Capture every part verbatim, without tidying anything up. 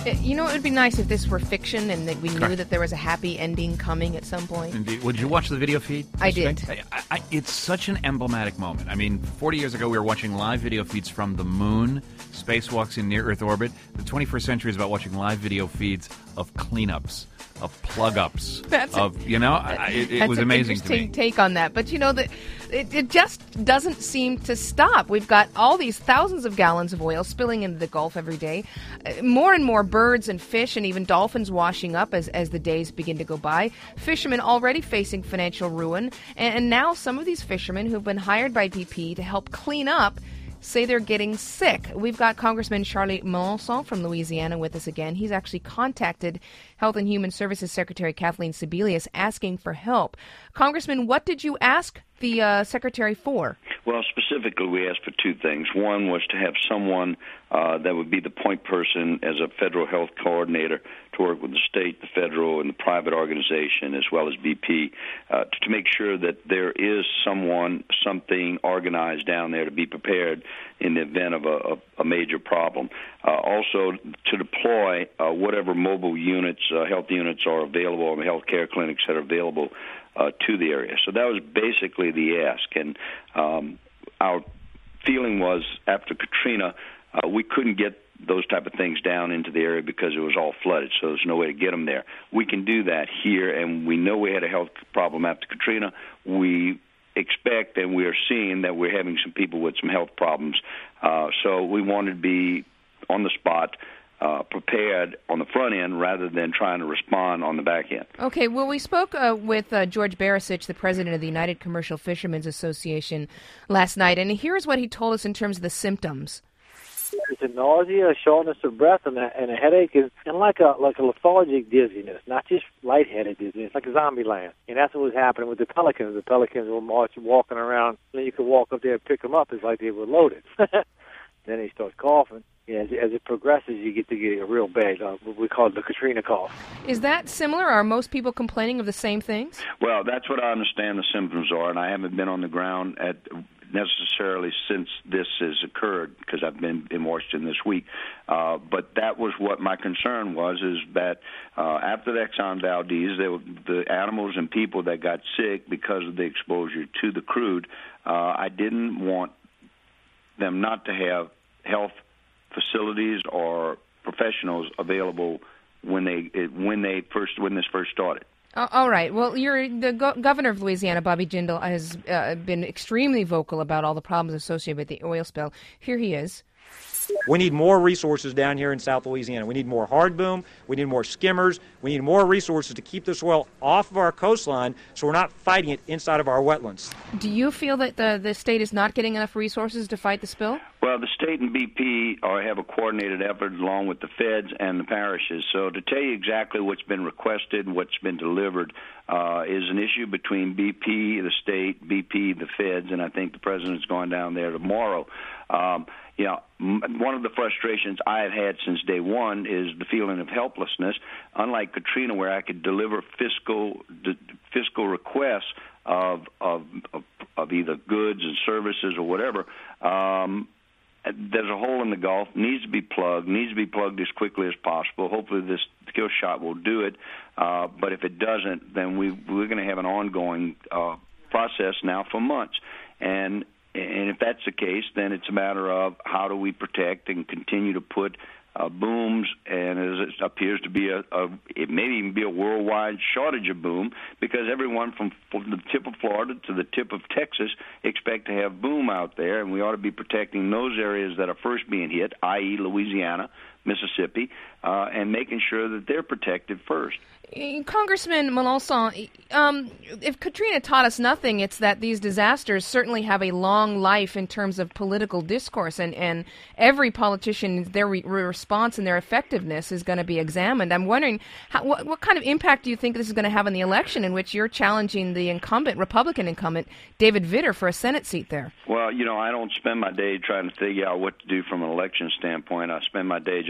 You know, it would be nice if this were fiction and that we knew Correct. that there was a happy ending coming at some point. Indeed. Would you watch the video feed? I did. I, I, it's such an emblematic moment. I mean, forty years ago, we were watching live video feeds from the moon, spacewalks in near-Earth orbit. The twenty-first century is about watching live video feeds of cleanups, of plug-ups, That's of, you know, I, it, it That's was an amazing to interesting me. take on that. But, you know, the, it, it just doesn't seem to stop. We've got all these thousands of gallons of oil spilling into the Gulf every day. Uh, more and more birds and fish and even dolphins washing up as, as the days begin to go by. Fishermen already facing financial ruin. And, and now some of these fishermen who've been hired by B P to help clean up say they're getting sick. We've got Congressman Charlie Melanson from Louisiana with us again. He's actually contacted Health and Human Services Secretary Kathleen Sebelius asking for help. Congressman, what did you ask the uh, Secretary for? Well, specifically, we asked for two things. One was to have someone uh, that would be the point person as a federal health coordinator to work with the state, the federal, and the private organization, as well as B P, uh, to, to make sure that there is someone, something organized down there to be prepared in the event of a, a, a major problem. Uh, also, to deploy uh, whatever mobile units, uh, health units are available, and the health care clinics that are available Uh, to the area. So that was basically the ask. And um, our feeling was after Katrina, uh, we couldn't get those type of things down into the area because it was all flooded, so there's no way to get them there. We can do that here, and we know we had a health problem after Katrina. We expect and we are seeing that we're having some people with some health problems. Uh, so we wanted to be on the spot, Uh, prepared on the front end rather than trying to respond on the back end. Okay, well, we spoke uh, with uh, George Barasich, the president of the United Commercial Fishermen's Association, last night, and here's what he told us in terms of the symptoms. It's a nausea, a shortness of breath, and a, and a headache, and, and like a like a lethargic dizziness, not just lightheaded dizziness, like a zombie land. And that's what was happening with the pelicans. The pelicans were marching, walking around, and then you could walk up there and pick them up. It's like they were loaded. Then he starts coughing. Yeah, as, as it progresses, you get to get a real bad, uh, what we call the Katrina cough. Is that similar? Are most people complaining of the same things? Well, that's what I understand the symptoms are, and I haven't been on the ground at necessarily since this has occurred because I've been in Washington this week. Uh, but that was what my concern was, is that uh, after the Exxon Valdez, they were, the animals and people that got sick because of the exposure to the crude, uh, I didn't want them not to have health facilities or professionals available when they when they first when this first started. Uh, all right. Well, you're the go- governor of Louisiana, Bobby Jindal, has uh, been extremely vocal about all the problems associated with the oil spill. Here he is. We need more resources down here in South Louisiana. We need more hard boom. We need more skimmers. We need more resources to keep this oil off of our coastline so we're not fighting it inside of our wetlands. Do you feel that the, the state is not getting enough resources to fight the spill? Well, the state and B P are, have a coordinated effort along with the feds and the parishes. So to tell you exactly what's been requested, what's been delivered, uh, is an issue between B P, the state, B P, the feds, and I think the president's going down there tomorrow. Um, you know, one of the frustrations I have had since day one is the feeling of helplessness. Unlike Katrina, where I could deliver fiscal d- fiscal requests of, of of of either goods and services or whatever, um, there's a hole in the Gulf, needs to be plugged, needs to be plugged as quickly as possible. Hopefully this kill shot will do it, uh, but if it doesn't, then we, we're going to have an ongoing uh, process now for months. And And if that's the case, then it's a matter of how do we protect and continue to put uh, booms, and as it appears to be a, a, it may even be a worldwide shortage of boom, because everyone from, from the tip of Florida to the tip of Texas expect to have boom out there, and we ought to be protecting those areas that are first being hit, that is. Louisiana, Mississippi, uh, and making sure that they're protected first. Congressman Melanson, um, if Katrina taught us nothing, it's that these disasters certainly have a long life in terms of political discourse, and, and every politician, their re- response and their effectiveness is going to be examined. I'm wondering, how, what, what kind of impact do you think this is going to have in the election in which you're challenging the incumbent, Republican incumbent, David Vitter, for a Senate seat there? Well, you know, I don't spend my day trying to figure out what to do from an election standpoint. I spend my day just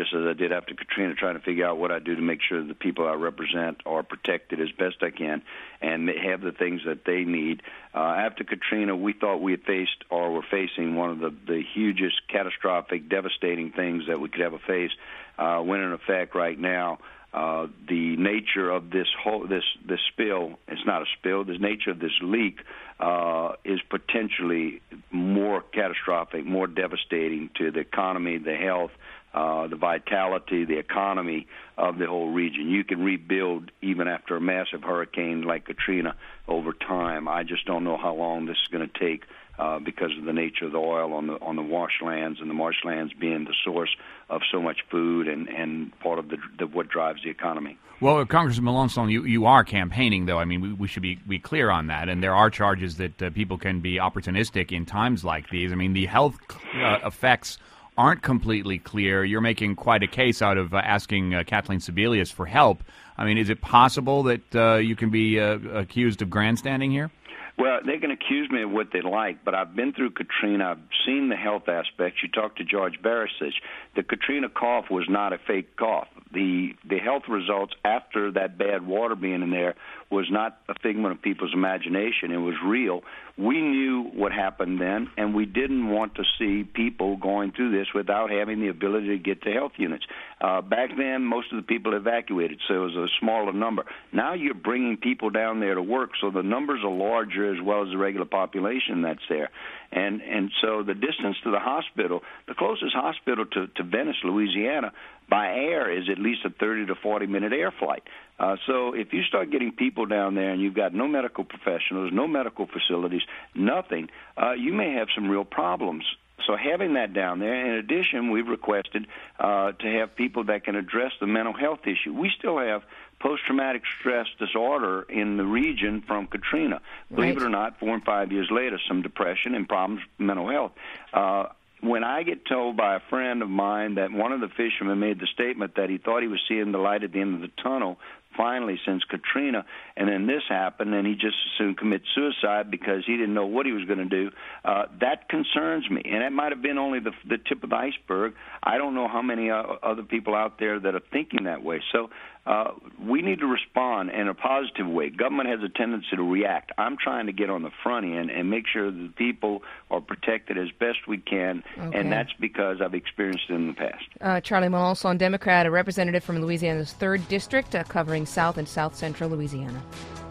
just as I did after Katrina, trying to figure out what I do to make sure the people I represent are protected as best I can and have the things that they need. Uh, after Katrina, we thought we had faced or were facing one of the, the hugest, catastrophic, devastating things that we could ever face. Uh, went in effect right now. Uh, the nature of this whole this this spill, it's not a spill, the nature of this leak uh, is potentially more catastrophic, more devastating to the economy, the health, uh, the vitality, the economy of the whole region. You can rebuild even after a massive hurricane like Katrina over time. I just don't know how long this is going to take. Uh, because of the nature of the oil on the on the marshlands and the marshlands being the source of so much food and, and part of the, the what drives the economy. Well, Congressman Melanson, you, you are campaigning, though. I mean, we, we should be, be clear on that. And there are charges that uh, people can be opportunistic in times like these. I mean, the health uh, effects aren't completely clear. You're making quite a case out of uh, asking uh, Kathleen Sebelius for help. I mean, is it possible that uh, you can be uh, accused of grandstanding here? Well, they can accuse me of what they like, but I've been through Katrina. I've seen the health aspects. You talked to George Barisic. The Katrina cough was not a fake cough. The the health results after that bad water being in there was not a figment of people's imagination. It was real. We knew what happened then, and we didn't want to see people going through this without having the ability to get to health units. Uh, back then, most of the people evacuated, so it was a smaller number. Now you're bringing people down there to work, so the numbers are larger as well as the regular population that's there. And and so the distance to the hospital, the closest hospital to, to Venice, Louisiana, by air is at least a thirty to forty minute air flight. Uh, so if you start getting people down there and you've got no medical professionals, no medical facilities, nothing, uh, you may have some real problems. So having that down there, in addition, we've requested uh, to have people that can address the mental health issue. We still have post-traumatic stress disorder in the region from Katrina. Believe Right. it or not, four and five years later, some depression and problems with mental health. Uh, when I get told by a friend of mine that one of the fishermen made the statement that he thought he was seeing the light at the end of the tunnel finally since Katrina, and then this happened, and he just as soon commit suicide because he didn't know what he was going to do, uh, that concerns me. And that might have been only the, the tip of the iceberg. I don't know how many uh, other people out there that are thinking that way. So uh, we need to respond in a positive way. Government has a tendency to react. I'm trying to get on the front end and make sure that the people are protected as best we can, Okay. and that's because I've experienced it in the past. Uh, Charlie Melanson, Democrat, a representative from Louisiana's third District, uh, covering South and South Central Louisiana.